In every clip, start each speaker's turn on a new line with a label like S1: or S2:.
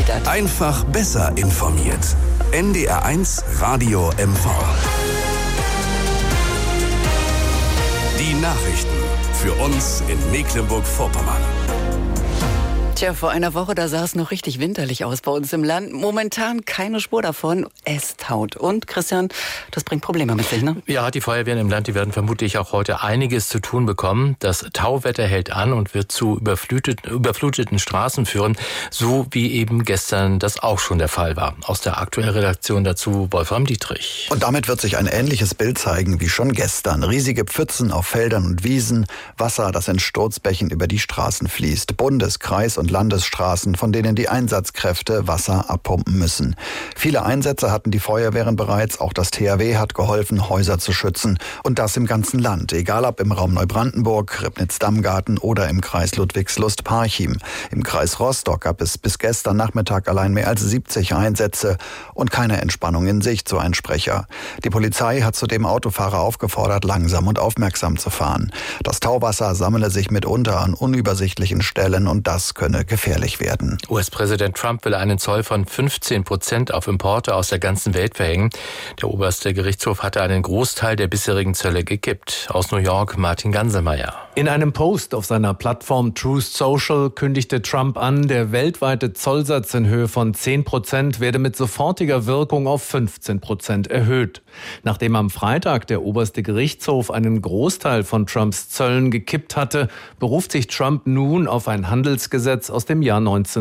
S1: Stadt.
S2: Einfach besser informiert. NDR1 Radio MV. Die Nachrichten für uns in Mecklenburg-Vorpommern.
S1: Tja, vor einer Woche, da sah es noch richtig winterlich aus bei uns im Land. Momentan keine Spur davon. Es taut. Und Christian, das bringt Probleme mit sich, ne?
S3: Ja, die Feuerwehren im Land, die werden vermutlich auch heute einiges zu tun bekommen. Das Tauwetter hält an und wird zu überfluteten Straßen führen, so wie eben gestern das auch schon der Fall war. Aus der aktuellen Redaktion dazu Wolfram Dietrich.
S4: Und damit wird sich ein ähnliches Bild zeigen wie schon gestern. Riesige Pfützen auf Feldern und Wiesen, Wasser, das in Sturzbächen über die Straßen fließt. Kreis- und Landesstraßen, von denen die Einsatzkräfte Wasser abpumpen müssen. Viele Einsätze hatten die Feuerwehren bereits. Auch das THW hat geholfen, Häuser zu schützen. Und das im ganzen Land. Egal ob im Raum Neubrandenburg, Ribnitz-Dammgarten oder im Kreis Ludwigslust-Parchim. Im Kreis Rostock gab es bis gestern Nachmittag allein mehr als 70 Einsätze und keine Entspannung in Sicht, so ein Sprecher. Die Polizei hat zudem Autofahrer aufgefordert, langsam und aufmerksam zu fahren. Das Tauwasser sammle sich mitunter an unübersichtlichen Stellen und das könne gefährlich werden.
S3: US-Präsident Trump will einen Zoll von 15% auf Importe aus der ganzen Welt verhängen. Der oberste Gerichtshof hatte einen Großteil der bisherigen Zölle gekippt. Aus New York Martin Gansemeyer.
S5: In einem Post auf seiner Plattform Truth Social kündigte Trump an, der weltweite Zollsatz in Höhe von 10% werde mit sofortiger Wirkung auf 15% erhöht. Nachdem am Freitag der oberste Gerichtshof einen Großteil von Trumps Zöllen gekippt hatte, beruft sich Trump nun auf ein Handelsgesetz aus dem Jahr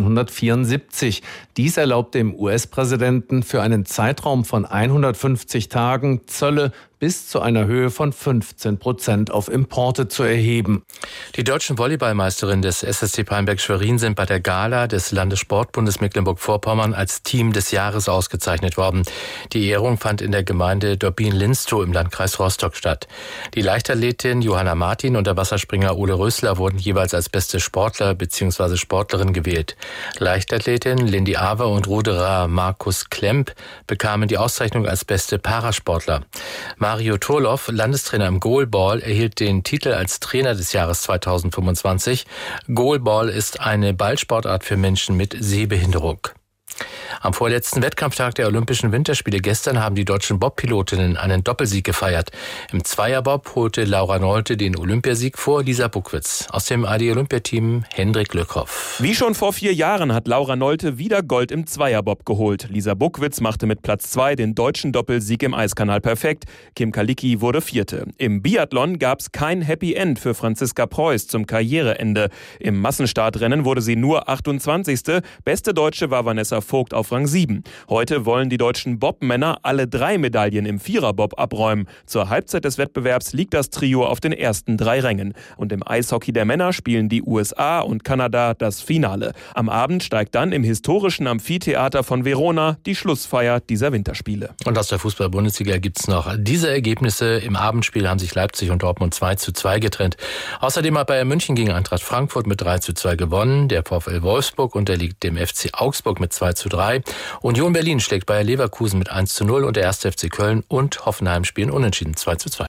S5: 1974. Dies erlaubt dem US-Präsidenten für einen Zeitraum von 150 Tagen Zölle bis zu einer Höhe von 15% auf Importe zu erheben.
S3: Die deutschen Volleyballmeisterinnen des SSC Palmberg-Schwerin sind bei der Gala des Landessportbundes Mecklenburg-Vorpommern als Team des Jahres ausgezeichnet worden. Die Ehrung fand in der Gemeinde Dorbin-Linstow im Landkreis Rostock statt. Die Leichtathletin Johanna Martin und der Wasserspringer Ole Rösler wurden jeweils als beste Sportler bzw. Sportlerin gewählt. Leichtathletin Lindy Awe und Ruderer Markus Klemp bekamen die Auszeichnung als beste Parasportler. Mario Turloff, Landestrainer im Goalball, erhielt den Titel als Trainer des Jahres 2025. Goalball ist eine Ballsportart für Menschen mit Sehbehinderung. Am vorletzten Wettkampftag der Olympischen Winterspiele gestern haben die deutschen Bobpilotinnen einen Doppelsieg gefeiert. Im Zweierbob holte Laura Nolte den Olympiasieg vor Lisa Buckwitz. Aus dem AD-Olympiateam Hendrik Lückhoff.
S6: Wie schon vor 4 Jahren hat Laura Nolte wieder Gold im Zweierbob geholt. Lisa Buckwitz machte mit Platz 2 den deutschen Doppelsieg im Eiskanal perfekt. Kim Kalicki wurde 4. Im Biathlon gab es kein Happy End für Franziska Preuß zum Karriereende. Im Massenstartrennen wurde sie nur 28. Beste Deutsche war Vanessa Vogt auf Rang 7. Heute wollen die deutschen Bobmänner alle 3 Medaillen im Viererbob abräumen. Zur Halbzeit des Wettbewerbs liegt das Trio auf den ersten 3 Rängen. Und im Eishockey der Männer spielen die USA und Kanada das Finale. Am Abend steigt dann im historischen Amphitheater von Verona die Schlussfeier dieser Winterspiele.
S3: Und aus der Fußball-Bundesliga gibt's noch diese Ergebnisse. Im Abendspiel haben sich Leipzig und Dortmund 2:2 getrennt. Außerdem hat Bayern München gegen Eintracht Frankfurt mit 3:2 gewonnen. Der VfL Wolfsburg unterliegt dem FC Augsburg mit 2:3. Union Berlin schlägt Bayer Leverkusen mit 1:0 und der 1. FC Köln und Hoffenheim spielen unentschieden 2:2.